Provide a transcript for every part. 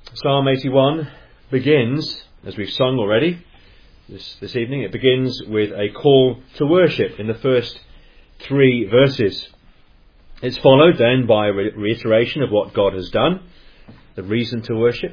Psalm 81 begins, as we've sung already this evening, it begins with a call to worship in the first 3 verses. It's followed then by a reiteration of what God has done, the reason to worship.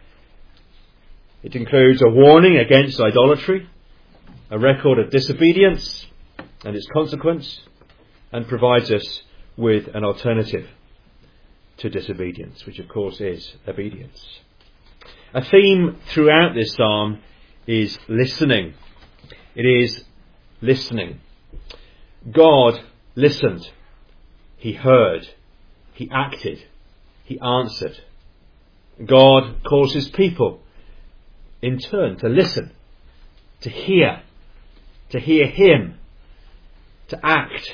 It includes a warning against idolatry, a record of disobedience and its consequence, and provides us with an alternative to disobedience, which of course is obedience. A theme throughout this psalm is listening. It is listening. God listened. He heard. He acted. He answered. God calls his people in turn to listen, to hear him, to act.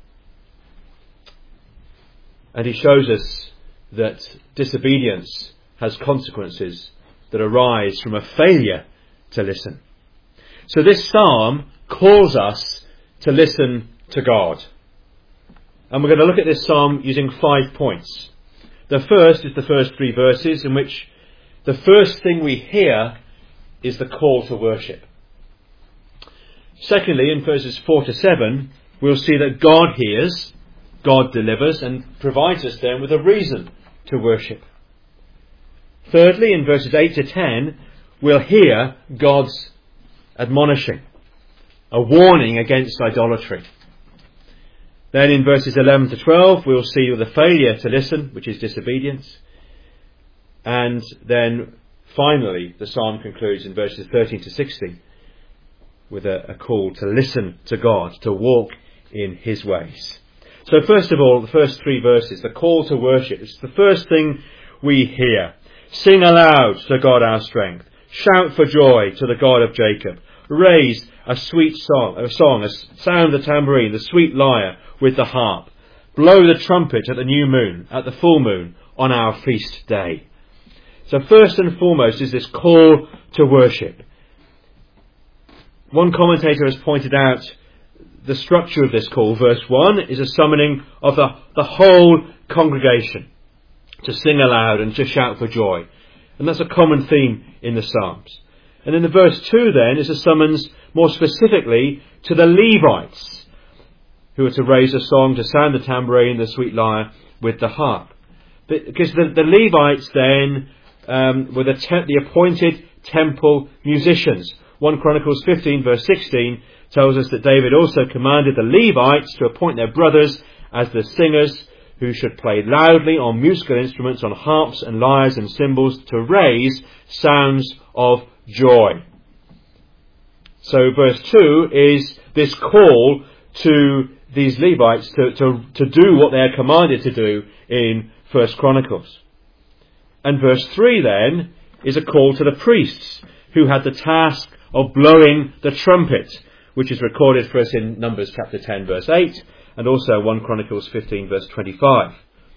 And he shows us that disobedience has consequences that arise from a failure to listen. So this psalm calls us to listen to God. And we're going to look at this psalm using 5 points. The first is the first 3 verses, in which the first thing we hear is the call to worship. Secondly, in verses 4 to 7, we'll see that God hears, God delivers, and provides us then with a reason to worship. Thirdly, in verses 8 to 10, we'll hear God's admonishing, a warning against idolatry. Then in verses 11 to 12, we'll see the failure to listen, which is disobedience. And then finally, the psalm concludes in verses 13 to 16 with a call to listen to God, to walk in his ways. So first of all, the first 3 verses, the call to worship. It's the first thing we hear. Sing aloud to God our strength. Shout for joy to the God of Jacob. Raise a sweet song, sound the tambourine, the sweet lyre with the harp. Blow the trumpet at the new moon, at the full moon, on our feast day. So first and foremost is this call to worship. One commentator has pointed out the structure of this call. Verse 1 is a summoning of the whole congregation to sing aloud and to shout for joy. And that's a common theme in the Psalms. And in the verse 2 then is a summons more specifically to the Levites, who are to raise a song, to sound the tambourine, the sweet lyre with the harp. Because the Levites then were the appointed temple musicians. 1 Chronicles 15 verse 16 tells us that David also commanded the Levites to appoint their brothers as the singers, who should play loudly on musical instruments, on harps and lyres and cymbals, to raise sounds of joy. So verse 2 is this call to these Levites to do what they are commanded to do in 1 Chronicles. And verse 3 then is a call to the priests, who had the task of blowing the trumpet, which is recorded for us in Numbers chapter 10 verse 8, and also 1 Chronicles 15 verse 25.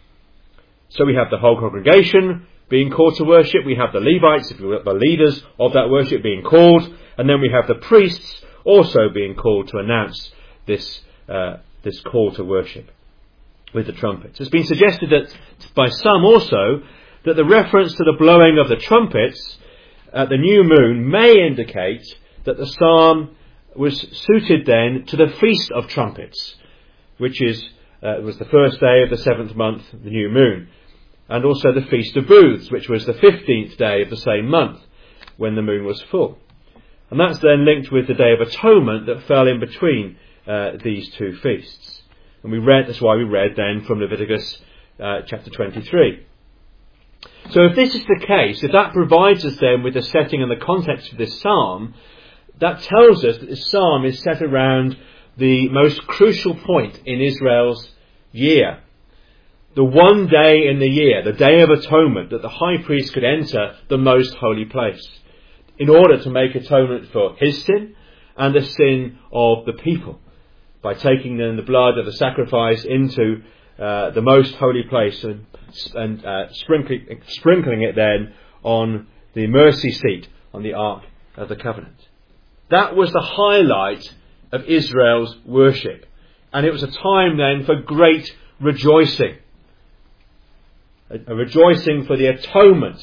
So we have the whole congregation being called to worship, we have the Levites, if you will, the leaders of that worship, being called, and then we have the priests also being called to announce this call to worship with the trumpets. It's been suggested that by some also that the reference to the blowing of the trumpets at the new moon may indicate that the psalm was suited then to the Feast of Trumpets, which was the first day of the 7th month, the new moon, and also the Feast of Booths, which was the 15th day of the same month, when the moon was full. And that's then linked with the Day of Atonement that fell in between these 2 feasts. And that's why we read then from Leviticus chapter 23. So if this is the case, if that provides us then with the setting and the context of this psalm, that tells us that this psalm is set around the most crucial point in Israel's year. The one day in the year, the Day of Atonement, that the high priest could enter the most holy place in order to make atonement for his sin and the sin of the people, by taking then the blood of the sacrifice into the most holy place and sprinkling it then on the mercy seat on the Ark of the Covenant. That was the highlight of Israel's worship. And it was a time then for great rejoicing. A rejoicing for the atonement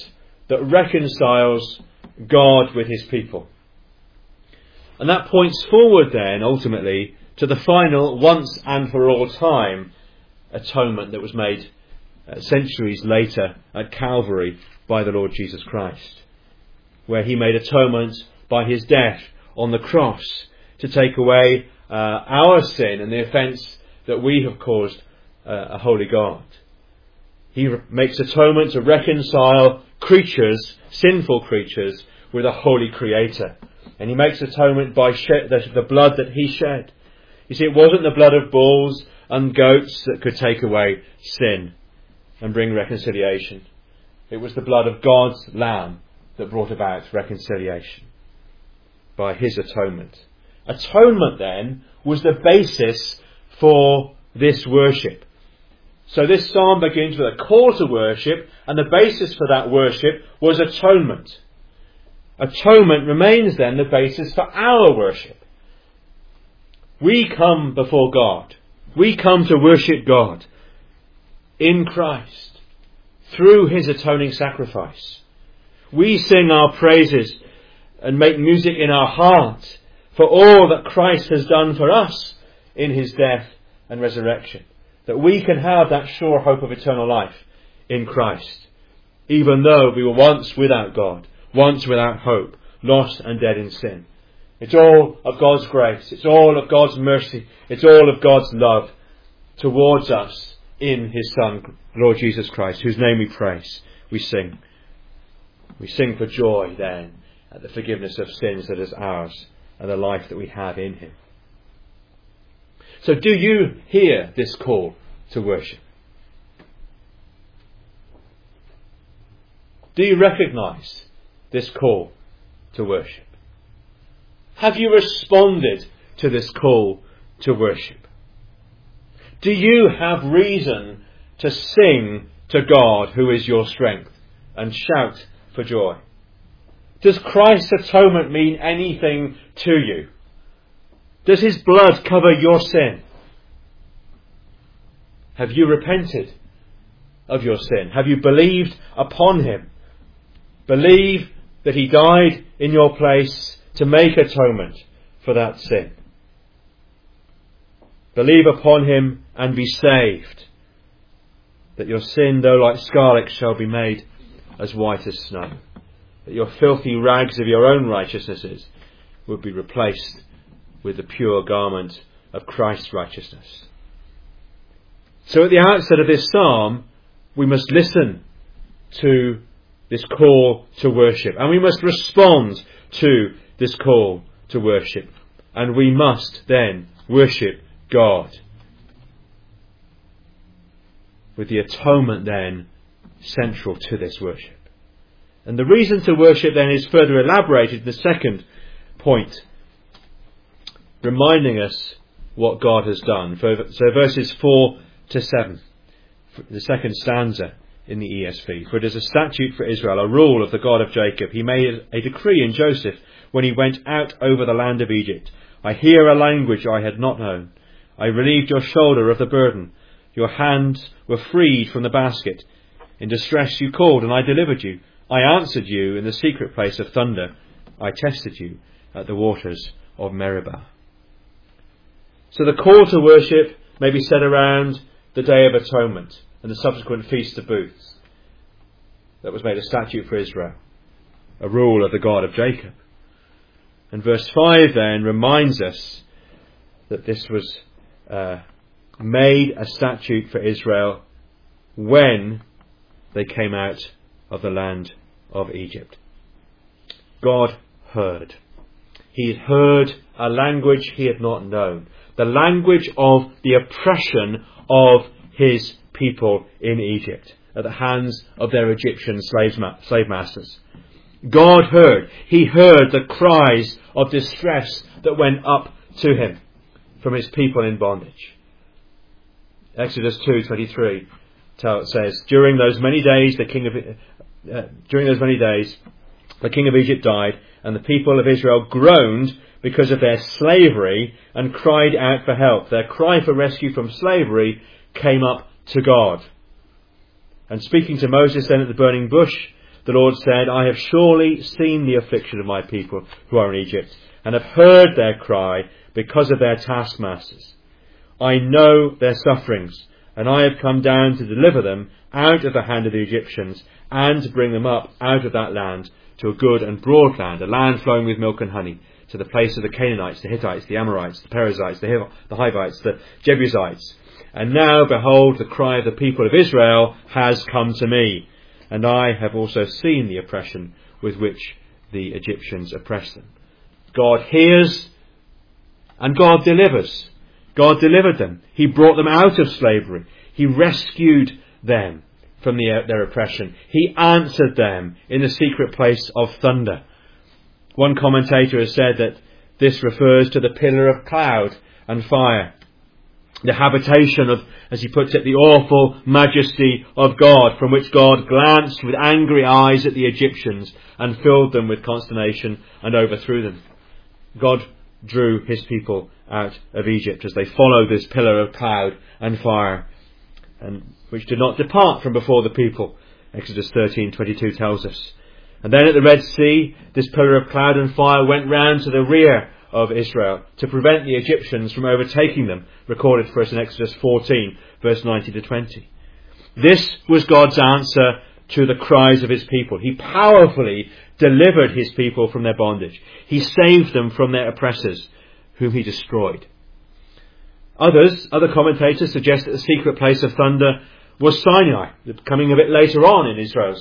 that reconciles God with his people. And that points forward then, ultimately, to the final, once and for all time, atonement that was made centuries later at Calvary by the Lord Jesus Christ, where he made atonement by his death on the cross to take away our sin and the offence that we have caused a holy God. He makes atonement to reconcile creatures, sinful creatures, with a holy Creator. And he makes atonement by the blood that he shed. You see, it wasn't the blood of bulls and goats that could take away sin and bring reconciliation. It was the blood of God's Lamb that brought about reconciliation by his atonement. Atonement, then, was the basis for this worship. So this psalm begins with a call to worship, and the basis for that worship was atonement. Atonement remains then the basis for our worship. We come before God. We come to worship God in Christ through his atoning sacrifice. We sing our praises and make music in our heart for all that Christ has done for us in his death and resurrection. That we can have that sure hope of eternal life in Christ, even though we were once without God, once without hope, lost and dead in sin. It's all of God's grace. It's all of God's mercy. It's all of God's love towards us in his Son, Lord Jesus Christ, whose name we praise. We sing. We sing for joy then at the forgiveness of sins that is ours and the life that we have in him. So do you hear this call to worship? Do you recognise this call to worship? Have you responded to this call to worship? Do you have reason to sing to God, who is your strength, and shout for joy? Does Christ's atonement mean anything to you? Does his blood cover your sin? Have you repented of your sin? Have you believed upon him? Believe that he died in your place to make atonement for that sin. Believe upon him and be saved, that your sin, though like scarlet, shall be made as white as snow, that your filthy rags of your own righteousnesses would be replaced with the pure garment of Christ's righteousness. So at the outset of this psalm, we must listen to this call to worship, and we must respond to this call to worship, and we must then worship God, with the atonement then central to this worship. And the reason to worship then is further elaborated in the second point, reminding us what God has done. So verses 4 to 7, the second stanza in the ESV. For it is a statute for Israel, a rule of the God of Jacob. He made a decree in Joseph when he went out over the land of Egypt. I hear a language I had not known. I relieved your shoulder of the burden. Your hands were freed from the basket. In distress you called, and I delivered you. I answered you in the secret place of thunder. I tested you at the waters of Meribah. So the call to worship may be said around the Day of Atonement and the subsequent Feast of Booths that was made a statute for Israel, a rule of the God of Jacob. And verse 5 then reminds us that this was made a statute for Israel when they came out of the land of Egypt. God heard. He had heard a language he had not known, the language of the oppression of his people in Egypt at the hands of their Egyptian slave masters. God heard. He heard the cries of distress that went up to him from his people in bondage. Exodus 2:23 says, During those many days the king of Egypt died, and the people of Israel groaned because of their slavery and cried out for help. Their cry for rescue from slavery came up to God. And speaking to Moses then at the burning bush, the Lord said, I have surely seen the affliction of my people who are in Egypt, and have heard their cry because of their taskmasters. I know their sufferings, and I have come down to deliver them out of the hand of the Egyptians, and to bring them up out of that land to a good and broad land, a land flowing with milk and honey, to the place of the Canaanites, the Hittites, the Amorites, the Perizzites, the Hivites, the Jebusites. And now, behold, the cry of the people of Israel has come to me, and I have also seen the oppression with which the Egyptians oppress them. God hears, and God delivers. God delivered them. He brought them out of slavery. He rescued them from their oppression. He answered them in the secret place of thunder. One commentator has said that this refers to the pillar of cloud and fire, the habitation of, as he puts it, the awful majesty of God, from which God glanced with angry eyes at the Egyptians and filled them with consternation and overthrew them. God drew his people out of Egypt as they followed this pillar of cloud and fire, and which did not depart from before the people. Exodus 13:22 tells us. And then at the Red Sea, this pillar of cloud and fire went round to the rear of Israel to prevent the Egyptians from overtaking them, recorded for us in Exodus 14, verse 90 to 20. This was God's answer to the cries of his people. He powerfully delivered his people from their bondage. He saved them from their oppressors, whom he destroyed. Other commentators suggest that the secret place of thunder was Sinai, coming a bit later on in Israel's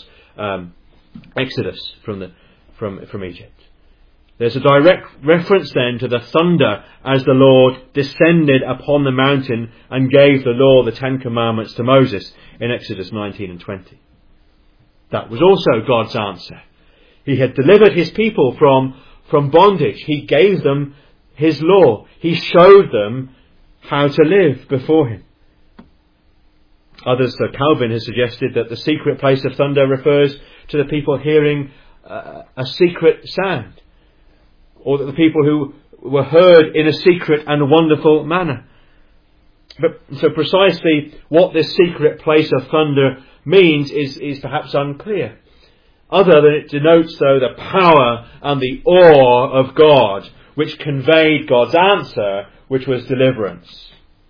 exodus from Egypt. There's a direct reference then to the thunder as the Lord descended upon the mountain and gave the law, the Ten Commandments, to Moses in Exodus 19 and 20. That was also God's answer. He had delivered his people from bondage. He gave them his law. He showed them how to live before him. Others, Calvin has suggested that the secret place of thunder refers to the people hearing a secret sound, or that the people who were heard in a secret and wonderful manner. But so precisely what this secret place of thunder means is perhaps unclear, other than it denotes, though, the power and the awe of God, which conveyed God's answer, which was deliverance.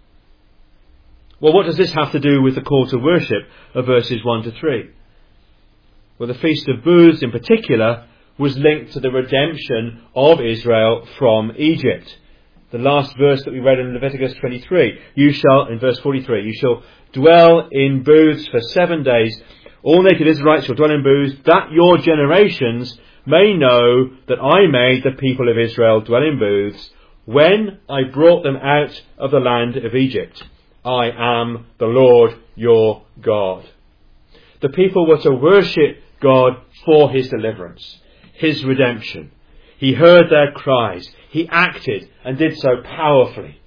Well, what does this have to do with the call to worship of verses 1 to 3? Well, the Feast of Booths in particular was linked to the redemption of Israel from Egypt. The last verse that we read in Leviticus 23, in verse 43, you shall dwell in booths for 7 days. All naked Israelites shall dwell in booths, that your generations may know that I made the people of Israel dwell in booths when I brought them out of the land of Egypt. I am the Lord your God. The people were to worship God for his deliverance, his redemption. He heard their cries. He acted and did so powerfully.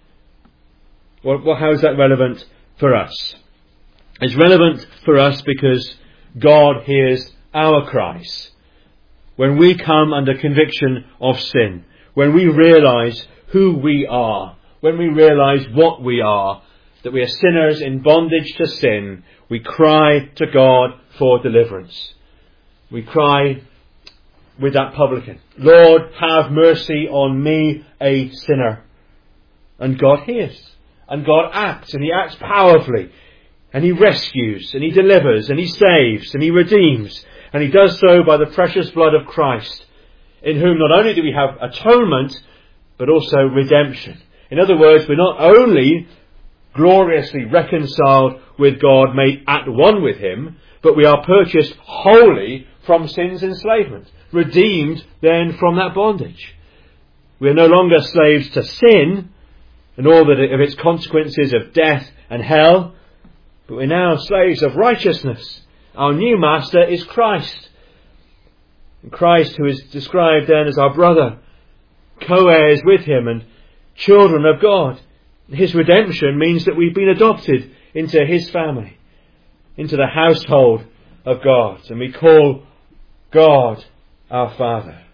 Well, how is that relevant for us? It's relevant for us because God hears our cries. When we come under conviction of sin, when we realise who we are, when we realise what we are, that we are sinners in bondage to sin, we cry to God for deliverance. We cry with that publican, Lord, have mercy on me, a sinner. And God hears, and God acts, and he acts powerfully, and he rescues, and he delivers, and he saves, and he redeems, and he does so by the precious blood of Christ, in whom not only do we have atonement, but also redemption. In other words, we're not only gloriously reconciled with God, made at one with him, but we are purchased wholly from sin's enslavement, redeemed then from that bondage. We are no longer slaves to sin and all of its consequences of death and hell, but we're now slaves of righteousness. Our new master is Christ. And Christ, who is described then as our brother, co-heirs with him and children of God. His redemption means that we've been adopted into his family, into the household of God, and we call God our Father.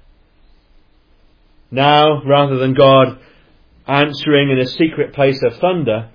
Now, rather than God answering in a secret place of thunder,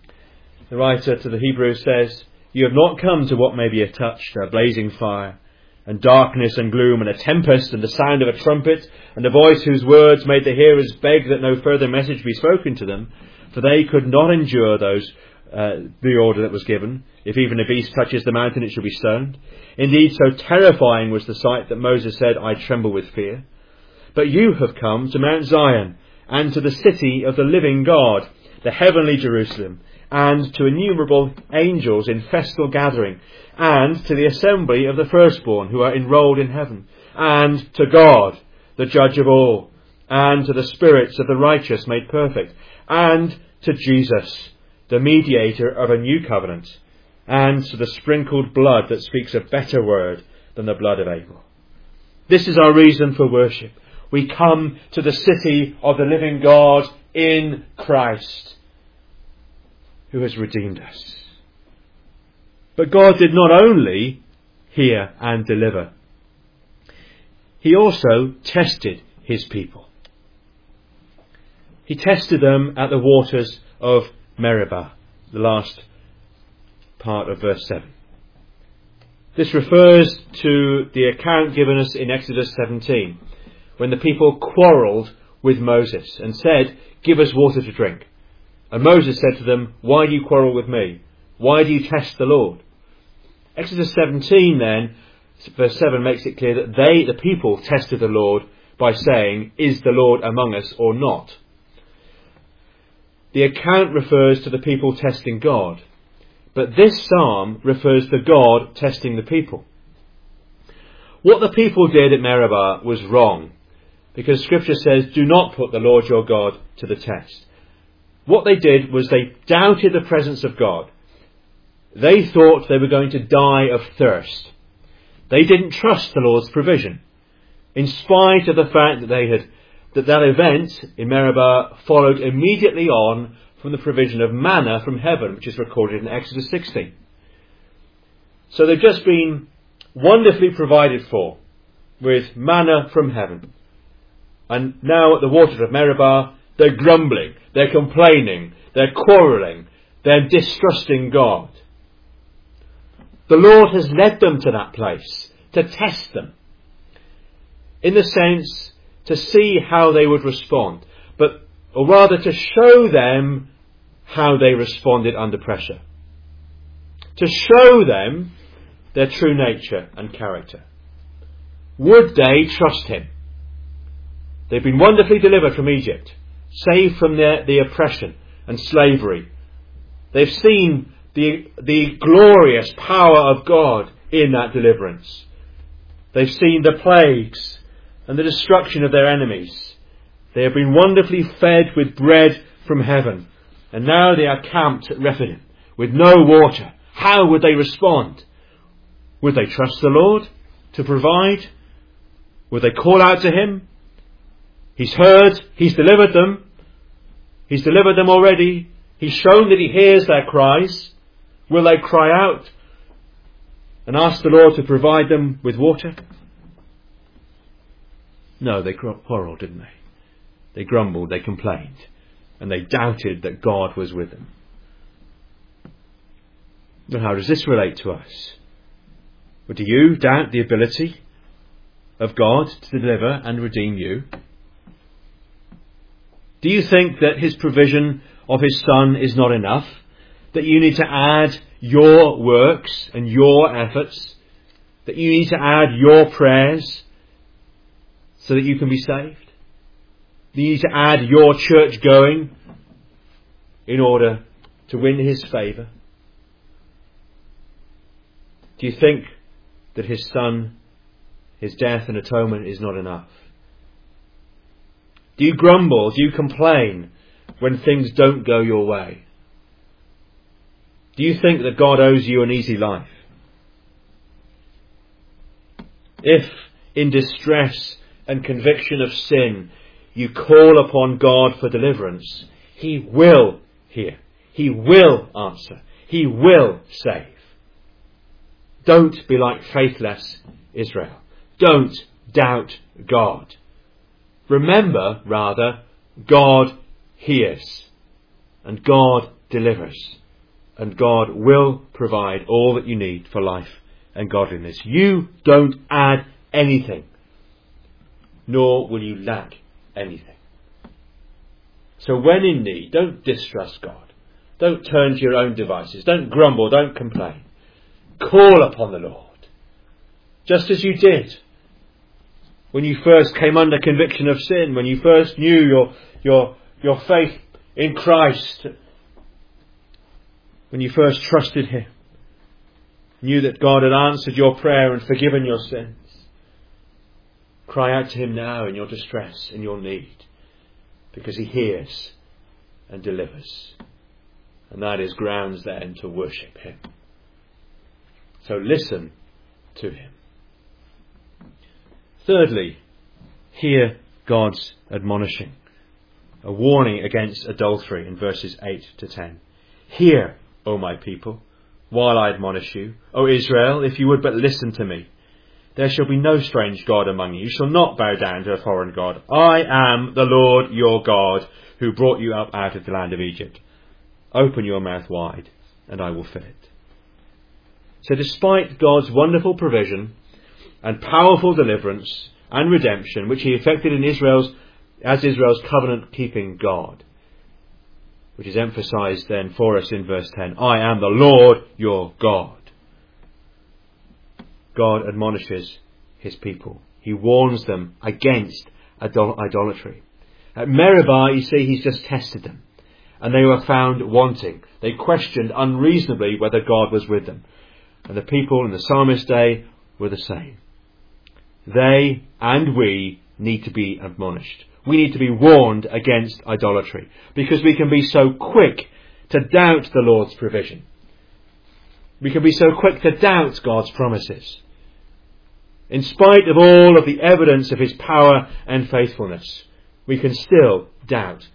the writer to the Hebrews says, you have not come to what may be a touch, a blazing fire, and darkness and gloom, and a tempest, and the sound of a trumpet, and a voice whose words made the hearers beg that no further message be spoken to them, for they could not endure the order that was given. If even a beast touches the mountain, it shall be stoned. Indeed, so terrifying was the sight that Moses said, I tremble with fear. But you have come to Mount Zion, and to the city of the living God, the heavenly Jerusalem, and to innumerable angels in festal gathering, and to the assembly of the firstborn who are enrolled in heaven, and to God, the judge of all, and to the spirits of the righteous made perfect, and to Jesus, the mediator of a new covenant, and to the sprinkled blood that speaks a better word than the blood of Abel. This is our reason for worship. We come to the city of the living God in Christ, who has redeemed us. But God did not only hear and deliver. He also tested his people. He tested them at the waters of Meribah, the last part of verse 7. This refers to the account given us in Exodus 17, when the people quarrelled with Moses and said, give us water to drink. And Moses said to them, why do you quarrel with me? Why do you test the Lord? Exodus 17 then, verse 7 makes it clear that the people, tested the Lord by saying, is the Lord among us or not? The account refers to the people testing God, but this psalm refers to God testing the people. What the people did at Meribah was wrong, because Scripture says, do not put the Lord your God to the test. What they did was they doubted the presence of God. They thought they were going to die of thirst. They didn't trust the Lord's provision, in spite of the fact that that event in Meribah followed immediately on from the provision of manna from heaven, which is recorded in Exodus 16. So they've just been wonderfully provided for with manna from heaven. And now at the waters of Meribah, they're grumbling, they're complaining, they're quarrelling, they're distrusting God. The Lord has led them to that place to test them, in the sense to see how they would respond, or rather to show them how they responded under pressure, to show them their true nature and character. Would they trust him? They've been wonderfully delivered from Egypt, saved from the oppression and slavery. They've seen the glorious power of God in that deliverance. They've seen the plagues and the destruction of their enemies. They have been wonderfully fed with bread from heaven. And now they are camped at Rephidim with no water. How would they respond? Would they trust the Lord to provide? Would they call out to him? He's heard. He's delivered them. He's delivered them already. He's shown that he hears their cries. Will they cry out and ask the Lord to provide them with water? No, they quarrelled, didn't they? They grumbled, they complained, and they doubted that God was with them. But how does this relate to us? Well, do you doubt the ability of God to deliver and redeem you? Do you think that his provision of his Son is not enough? That you need to add your works and your efforts? That you need to add your prayers so that you can be saved? Do you need to add your church going in order to win his favour? Do you think that his Son, his death and atonement is not enough? Do you grumble? Do you complain when things don't go your way? Do you think that God owes you an easy life? If in distress and conviction of sin you call upon God for deliverance, he will hear. He will answer. He will save. Don't be like faithless Israel. Don't doubt God. Remember, rather, God hears and God delivers and God will provide all that you need for life and godliness. You don't add anything, nor will you lack anything. So when in need, don't distrust God. Don't turn to your own devices. Don't grumble. Don't complain. Call upon the Lord. Just as you did when you first came under conviction of sin, when you first knew your faith in Christ, when you first trusted Him, knew that God had answered your prayer and forgiven your sins. Cry out to Him now in your distress, in your need, because He hears and delivers. And that is grounds then to worship Him. So listen to Him. Thirdly, hear God's admonishing. A warning against adultery in verses 8 to 10. Hear, O my people, while I admonish you. O Israel, if you would but listen to me. There shall be no strange God among you. You shall not bow down to a foreign God. I am the Lord your God, who brought you up out of the land of Egypt. Open your mouth wide, and I will fill it. So despite God's wonderful provision and powerful deliverance and redemption, which He effected in Israel's covenant-keeping God, which is emphasised then for us in verse 10, I am the Lord your God. God admonishes His people. He warns them against idolatry. At Meribah, you see, He's just tested them, and they were found wanting. They questioned unreasonably whether God was with them. And the people in the psalmist's day were the same. They and we need to be admonished. We need to be warned against idolatry, because we can be so quick to doubt the Lord's provision. We can be so quick to doubt God's promises. In spite of all of the evidence of His power and faithfulness, we can still doubt.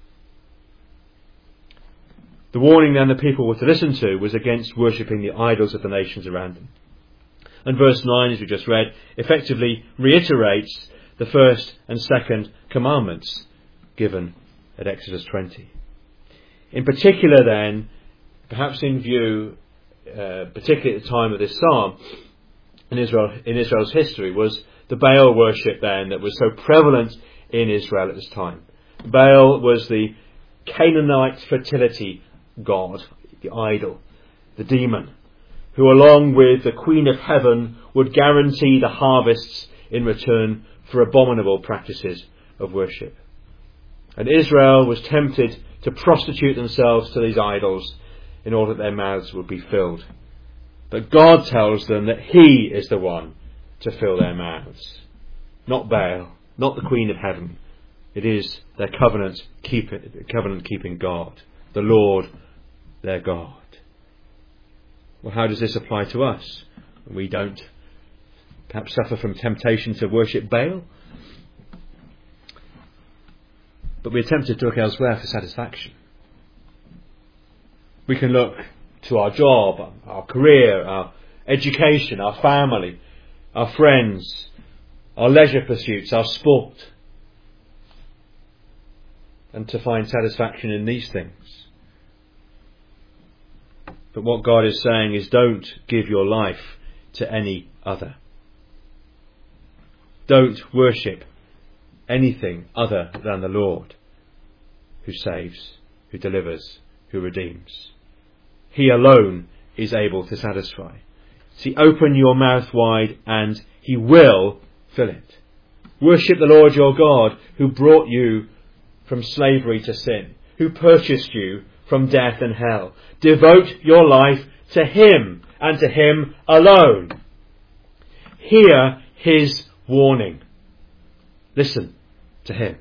The warning then the people were to listen to was against worshipping the idols of the nations around them. And verse 9, as we just read, effectively reiterates the first and second commandments given at Exodus 20. In particular then, perhaps in view, particularly at the time of this psalm, in Israel's history, was the Baal worship then that was so prevalent in Israel at this time. Baal was the Canaanite fertility god, the idol, the demon, who along with the Queen of Heaven would guarantee the harvests in return for abominable practices of worship. And Israel was tempted to prostitute themselves to these idols in order that their mouths would be filled. But God tells them that He is the one to fill their mouths. Not Baal, not the Queen of Heaven. It is their covenant-keeping God, the Lord, their God. Well, how does this apply to us? We don't perhaps suffer from temptation to worship Baal, but we're tempted to look elsewhere for satisfaction. We can look to our job, our career, our education, our family, our friends, our leisure pursuits, our sport, and to find satisfaction in these things. But what God is saying is, don't give your life to any other. Don't worship anything other than the Lord, who saves, who delivers, who redeems. He alone is able to satisfy. See, open your mouth wide and He will fill it. Worship the Lord your God, who brought you from slavery to sin, who purchased you from death and hell. Devote your life to Him and to Him alone. Hear His warning. Listen to Him.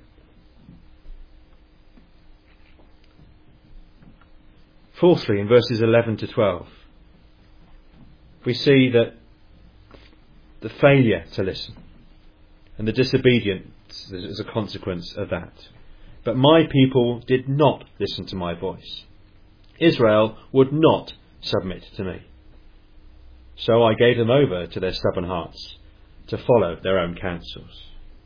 Fourthly, in verses 11 to 12, we see that the failure to listen and the disobedience is a consequence of that. But my people did not listen to my voice. Israel would not submit to me. So I gave them over to their stubborn hearts to follow their own counsels.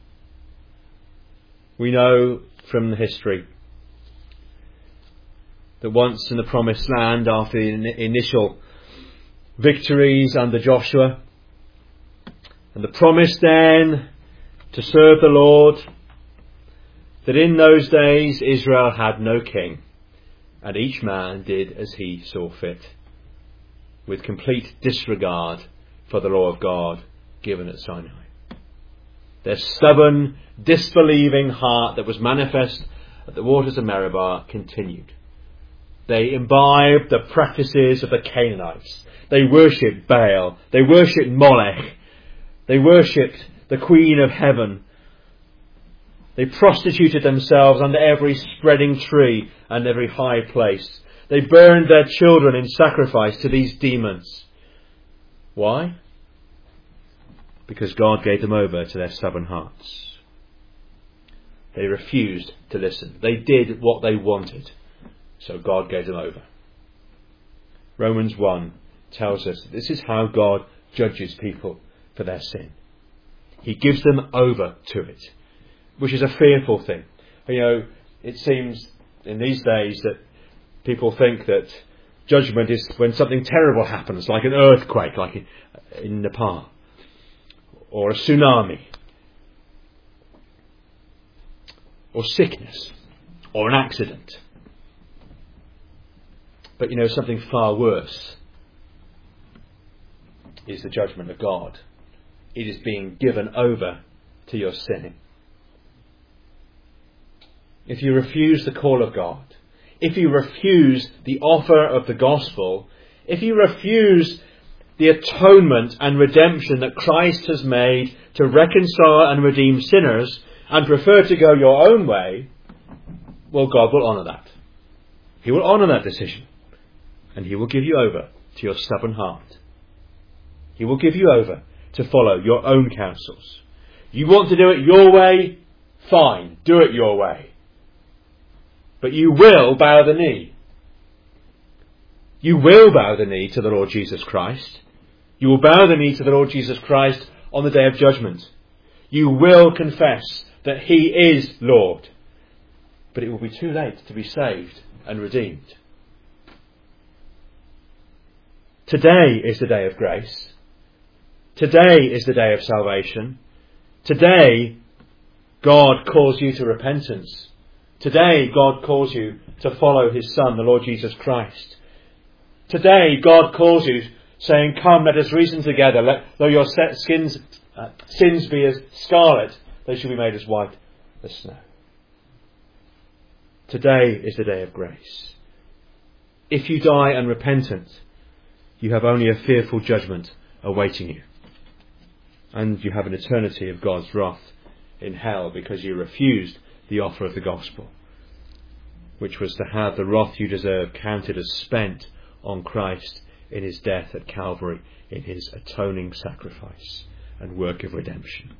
We know from the history that once in the promised land, after the initial victories under Joshua, and the promise then to serve the Lord, that in those days Israel had no king, and each man did as he saw fit, with complete disregard for the law of God given at Sinai. Their stubborn, disbelieving heart that was manifest at the waters of Meribah continued. They imbibed the practices of the Canaanites. They worshipped Baal. They worshipped Molech. They worshipped the Queen of Heaven. They prostituted themselves under every spreading tree and every high place. They burned their children in sacrifice to these demons. Why? Because God gave them over to their stubborn hearts. They refused to listen. They did what they wanted. So God gave them over. Romans 1 tells us that this is how God judges people for their sin. He gives them over to it, which is a fearful thing. You know, it seems in these days that people think that judgment is when something terrible happens, like an earthquake, like in Nepal, or a tsunami, or sickness, or an accident. But you know, something far worse is the judgment of God. It is being given over to your sinning. If you refuse the call of God, if you refuse the offer of the gospel, if you refuse the atonement and redemption that Christ has made to reconcile and redeem sinners, and prefer to go your own way, well, God will honour that. He will honour that decision. And He will give you over to your stubborn heart. He will give you over to follow your own counsels. You want to do it your way? Fine, do it your way. But you will bow the knee. You will bow the knee to the Lord Jesus Christ. You will bow the knee to the Lord Jesus Christ on the day of judgment. You will confess that He is Lord. But it will be too late to be saved and redeemed. Today is the day of grace. Today is the day of salvation. Today, God calls you to repentance. Today, God calls you to follow His Son, the Lord Jesus Christ. Today, God calls you, saying, "Come, let us reason together. Though your sins be as scarlet, they shall be made as white as snow." Today is the day of grace. If you die unrepentant, you have only a fearful judgment awaiting you. And you have an eternity of God's wrath in hell because you refused the offer of the gospel, which was to have the wrath you deserve counted as spent on Christ in His death at Calvary, in His atoning sacrifice and work of redemption.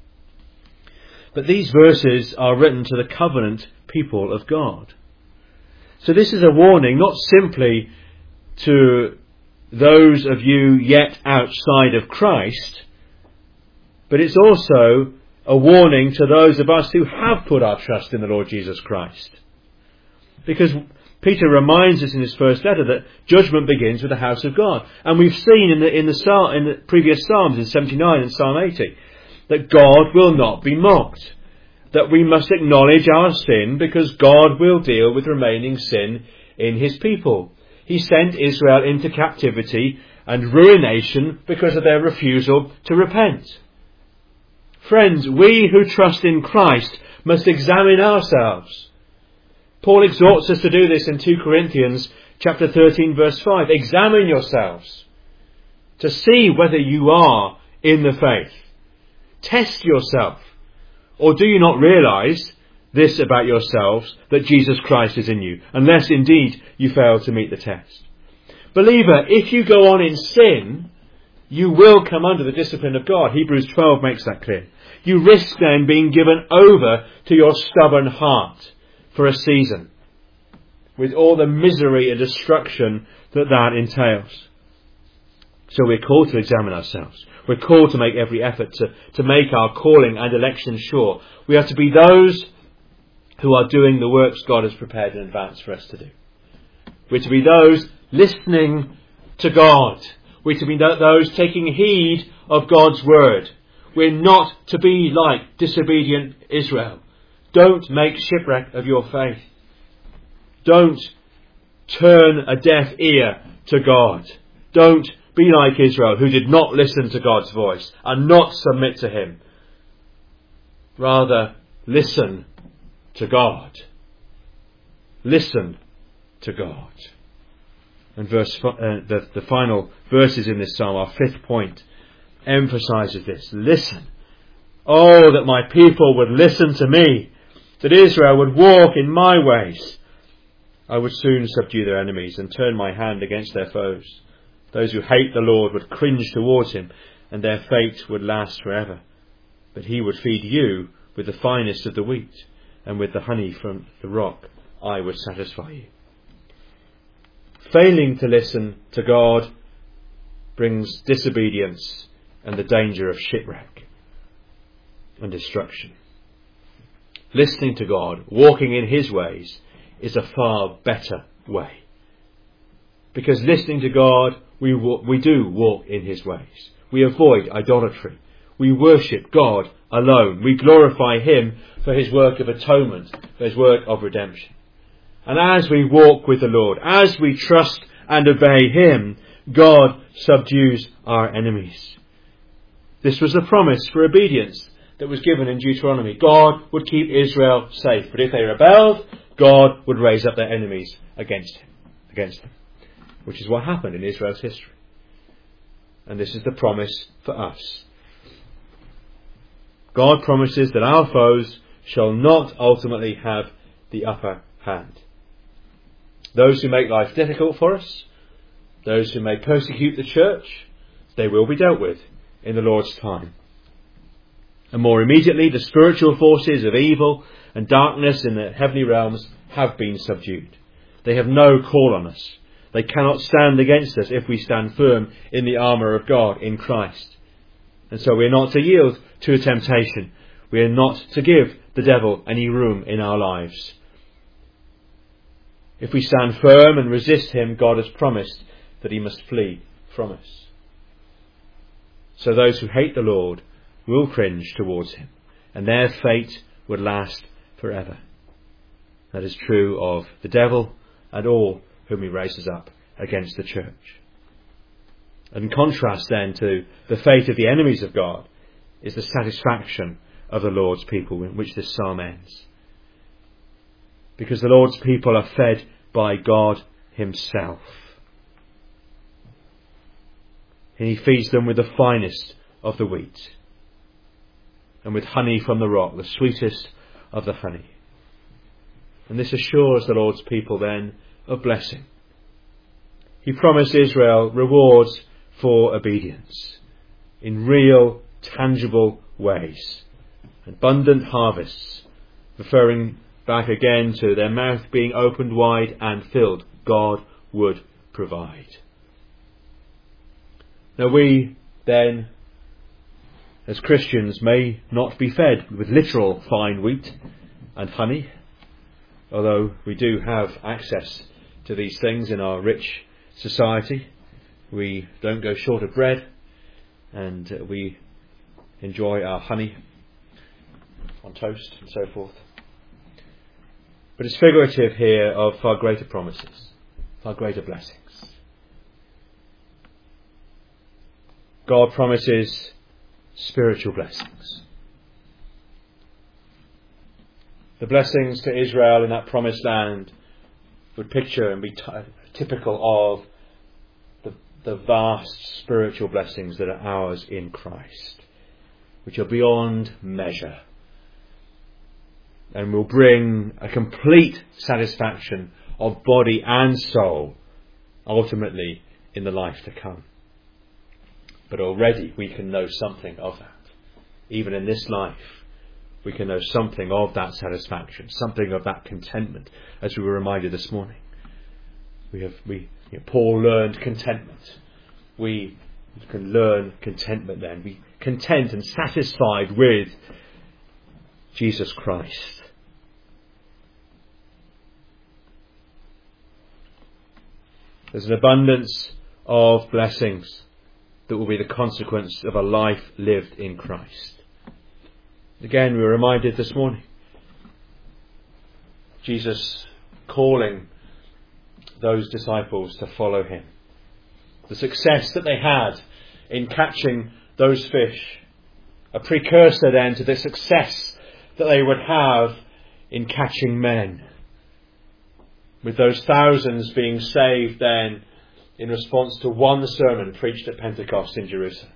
But these verses are written to the covenant people of God. So this is a warning not simply to those of you yet outside of Christ, but it's also a warning to those of us who have put our trust in the Lord Jesus Christ. Because Peter reminds us in his first letter that judgment begins with the house of God. And we've seen in the previous Psalms, in 79 and Psalm 80, that God will not be mocked. That we must acknowledge our sin because God will deal with remaining sin in His people. He sent Israel into captivity and ruination because of their refusal to repent. Friends, we who trust in Christ must examine ourselves. Paul exhorts us to do this in 2 Corinthians chapter 13 verse 5. Examine yourselves to see whether you are in the faith. Test yourself. Or do you not realize this about yourselves, that Jesus Christ is in you, unless indeed you fail to meet the test? Believer, if you go on in sin, you will come under the discipline of God. Hebrews 12 makes that clear. You risk then being given over to your stubborn heart for a season, with all the misery and destruction that entails. So we're called to examine ourselves. We're called to make every effort to make our calling and election sure. We are to be those who are doing the works God has prepared in advance for us to do. We're to be those listening to God, We're to be those taking heed of God's word. We're not to be like disobedient Israel. Don't make shipwreck of your faith. Don't turn a deaf ear to God. Don't be like Israel, who did not listen to God's voice and not submit to him. Rather, listen to God. Listen to God. And the final verses in this psalm, our fifth point, emphasises this. Listen. Oh, that my people would listen to me, that Israel would walk in my ways. I would soon subdue their enemies and turn my hand against their foes. Those who hate the Lord would cringe towards him, and their fate would last forever. But he would feed you with the finest of the wheat, and with the honey from the rock I would satisfy you. Failing to listen to God brings disobedience and the danger of shipwreck and destruction. Listening to God, walking in his ways, is a far better way. Because listening to God, we do walk in his ways. We avoid idolatry. We worship God alone. We glorify him for his work of atonement, for his work of redemption. And as we walk with the Lord, as we trust and obey him, God subdues our enemies. This was the promise for obedience that was given in Deuteronomy. God would keep Israel safe, but if they rebelled, God would raise up their enemies against them, which is what happened in Israel's history. And this is the promise for us. God promises that our foes shall not ultimately have the upper hand. Those who make life difficult for us, those who may persecute the church, they will be dealt with in the Lord's time. And more immediately, the spiritual forces of evil and darkness in the heavenly realms have been subdued. They have no call on us. They cannot stand against us if we stand firm in the armour of God in Christ. And so we are not to yield to a temptation. We are not to give the devil any room in our lives. If we stand firm and resist him, God has promised that he must flee from us. So those who hate the Lord will cringe towards him, and their fate would last forever. That is true of the devil and all whom he raises up against the church. And in contrast then to the fate of the enemies of God is the satisfaction of the Lord's people, in which this psalm ends. Because the Lord's people are fed by God himself. And he feeds them with the finest of the wheat, and with honey from the rock, the sweetest of the honey. And this assures the Lord's people then of blessing. He promised Israel rewards for obedience in real, tangible ways. Abundant harvests, referring back again to their mouth being opened wide and filled. God would provide. Now we then, as Christians, may not be fed with literal fine wheat and honey, although we do have access to these things in our rich society. We don't go short of bread, and we enjoy our honey on toast and so forth. But it's figurative here of far greater promises, far greater blessings. God promises spiritual blessings. The blessings to Israel in that promised land would picture and be typical of the vast spiritual blessings that are ours in Christ, which are beyond measure, and will bring a complete satisfaction of body and soul ultimately in the life to come. But already we can know something of that. Even in this life, we can know something of that satisfaction, something of that contentment, as we were reminded this morning. Paul learned contentment. We can learn contentment then. Be content and satisfied with Jesus Christ. There's an abundance of blessings that will be the consequence of a life lived in Christ. Again, we're reminded this morning, Jesus calling those disciples to follow him. The success that they had in catching those fish, a precursor then to the success that they would have in catching men, with those thousands being saved then in response to one sermon preached at Pentecost in Jerusalem.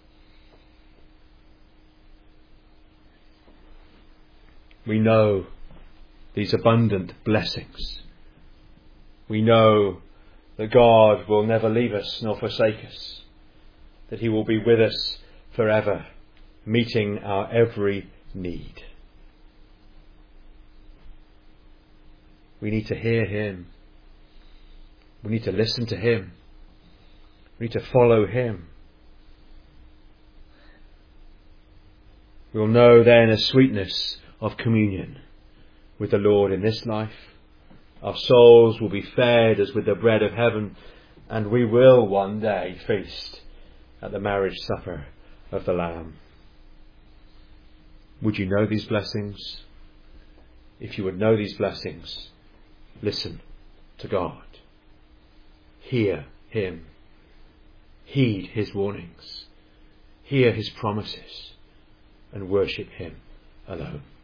We know these abundant blessings. We know that God will never leave us nor forsake us, that he will be with us forever, meeting our every need. We need to hear him. We need to listen to him. We need to follow him. We will know then a sweetness of communion with the Lord in this life. Our souls will be fed as with the bread of heaven, and we will one day feast at the marriage supper of the Lamb. Would you know these blessings? If you would know these blessings, listen to God. Hear him. Heed his warnings. Hear his promises and worship him alone.